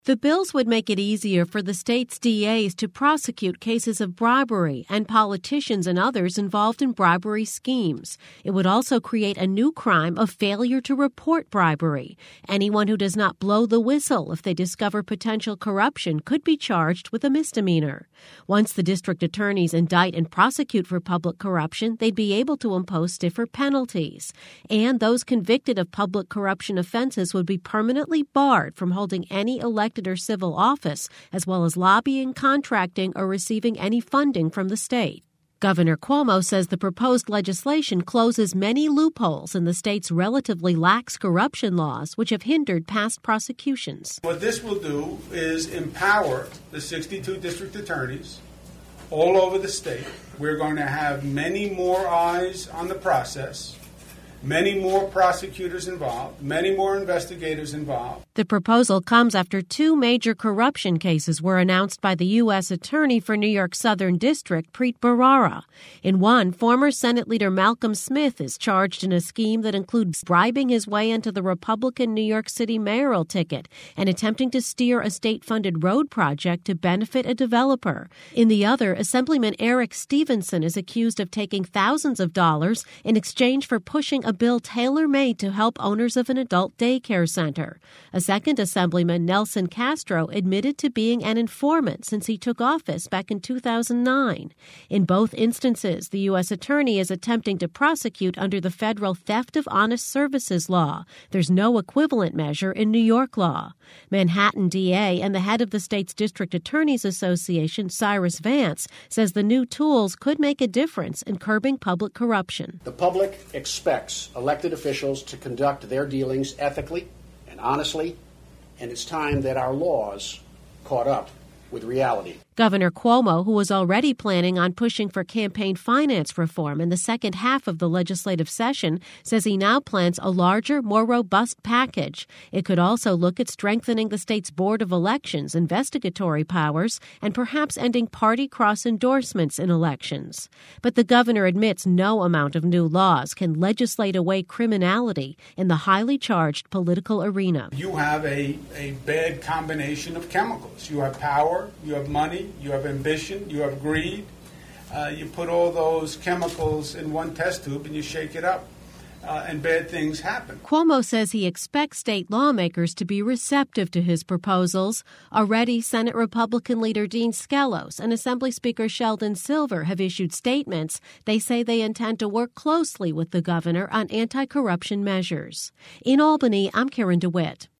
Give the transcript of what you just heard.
The bills would make it easier for the state's DAs to prosecute cases of bribery and politicians and others involved in bribery schemes. It would also create a new crime of failure to report bribery. Anyone who does not blow the whistle if they discover potential corruption could be charged with a misdemeanor. Once the district attorneys indict and prosecute for public corruption, they'd be able to impose stiffer penalties. And those convicted of public corruption offenses would be permanently barred from holding any elected or civil office, as well as lobbying, contracting, or receiving any funding from the state. Governor Cuomo says the proposed legislation closes many loopholes in the state's relatively lax corruption laws, which have hindered past prosecutions. What this will do is empower the 62 district attorneys all over the state. We're going to have many more eyes on the process, many more prosecutors involved, many more investigators involved. The proposal comes after two major corruption cases were announced by the U.S. Attorney for New York's Southern District, Preet Bharara. In one, former Senate leader Malcolm Smith is charged in a scheme that includes bribing his way into the Republican New York City mayoral ticket and attempting to steer a state-funded road project to benefit a developer. In the other, Assemblyman Eric Stevenson is accused of taking thousands of dollars in exchange for pushing a bill tailor-made to help owners of an adult daycare center. A second Assemblyman, Nelson Castro, admitted to being an informant since he took office back in 2009. In both instances, the U.S. Attorney is attempting to prosecute under the federal Theft of Honest Services law. There's no equivalent measure in New York law. Manhattan DA and the head of the state's District Attorneys Association, Cyrus Vance, says the new tools could make a difference in curbing public corruption. The public expects elected officials to conduct their dealings ethically and honestly, and it's time that our laws caught up with reality. Governor Cuomo, who was already planning on pushing for campaign finance reform in the second half of the legislative session, says he now plans a larger, more robust package. It could also look at strengthening the state's Board of Elections' investigatory powers and perhaps ending party cross-endorsements in elections. But the governor admits no amount of new laws can legislate away criminality in the highly charged political arena. You have a bad combination of chemicals. You have power, you have money, you have ambition, you have greed. You put all those chemicals in one test tube and you shake it up, and bad things happen. Cuomo says he expects state lawmakers to be receptive to his proposals. Already, Senate Republican leader Dean Skelos and Assembly Speaker Sheldon Silver have issued statements. They say they intend to work closely with the governor on anti-corruption measures. In Albany, I'm Karen DeWitt.